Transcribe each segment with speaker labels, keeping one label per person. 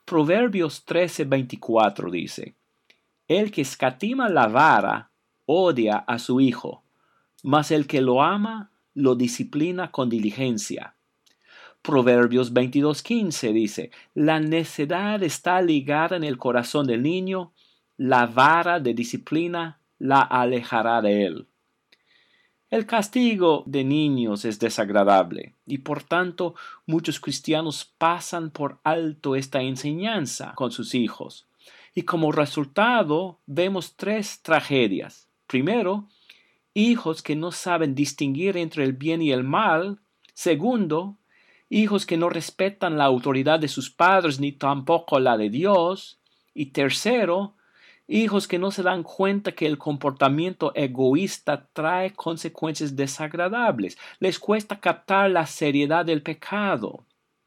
Speaker 1: Proverbios 13:24 dice: el que escatima la vara odia a su hijo, mas el que lo ama lo disciplina con diligencia. Proverbios 22:15 dice: la necedad está ligada en el corazón del niño, la vara de disciplina la alejará de él. El castigo de niños es desagradable y por tanto muchos cristianos pasan por alto esta enseñanza con sus hijos. Y como resultado vemos tres tragedias. Primero, hijos que no saben distinguir entre el bien y el mal. Segundo, hijos que no respetan la autoridad de sus padres ni tampoco la de Dios. Y tercero, hijos que no se dan cuenta que el comportamiento egoísta trae consecuencias desagradables. Les cuesta captar la seriedad del pecado.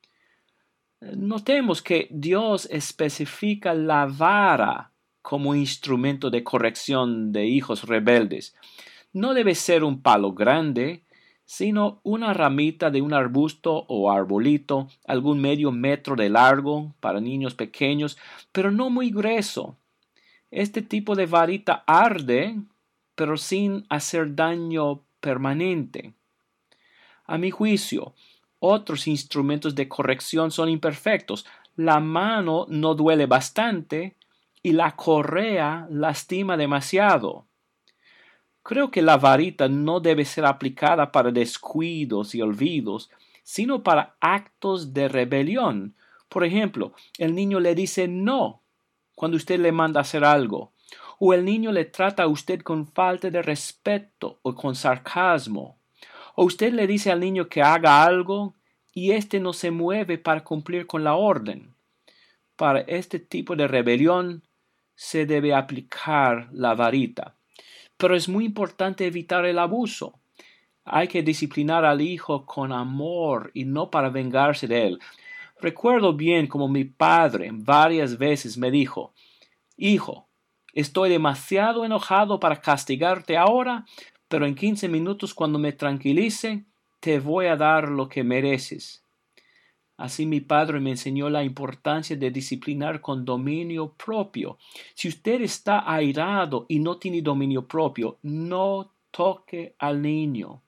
Speaker 1: Notemos que Dios especifica la vara como instrumento de corrección de hijos rebeldes. No debe ser un palo grande, sino una ramita de un arbusto o arbolito, algún medio metro de largo para niños pequeños, pero no muy grueso. Este tipo de varita arde, pero sin hacer daño permanente. A mi juicio, otros instrumentos de corrección son imperfectos. La mano no duele bastante y la correa lastima demasiado. Creo que la varita no debe ser aplicada para descuidos y olvidos, sino para actos de rebelión. Por ejemplo, el niño le dice no cuando usted le manda hacer algo, o el niño le trata a usted con falta de respeto o con sarcasmo, o usted le dice al niño que haga algo y éste no se mueve para cumplir con la orden. Para este tipo de rebelión se debe aplicar la varita. Pero es muy importante evitar el abuso. Hay que disciplinar al hijo con amor y no para vengarse de él. Recuerdo bien como mi padre varias veces me dijo: hijo, estoy demasiado enojado para castigarte ahora, pero en 15 minutos cuando me tranquilice, te voy a dar lo que mereces. Así mi padre me enseñó la importancia de disciplinar con dominio propio. Si usted está airado y no tiene dominio propio, no toque al niño.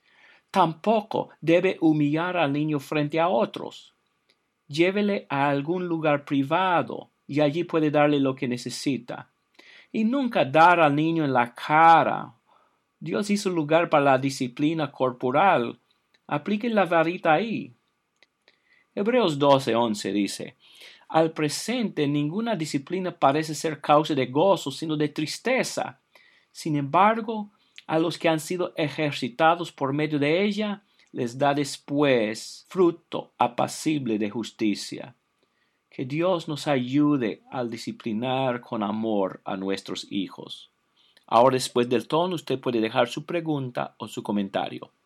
Speaker 1: Tampoco debe humillar al niño frente a otros. Llévele a algún lugar privado y allí puede darle lo que necesita. Y nunca dar al niño en la cara. Dios hizo lugar para la disciplina corporal. Aplique la varita ahí. Hebreos 12:11 dice: al presente ninguna disciplina parece ser causa de gozo, sino de tristeza. Sin embargo, a los que han sido ejercitados por medio de ella, les da después fruto apacible de justicia. Que Dios nos ayude al disciplinar con amor a nuestros hijos. Ahora, después del tono, usted puede dejar su pregunta o su comentario.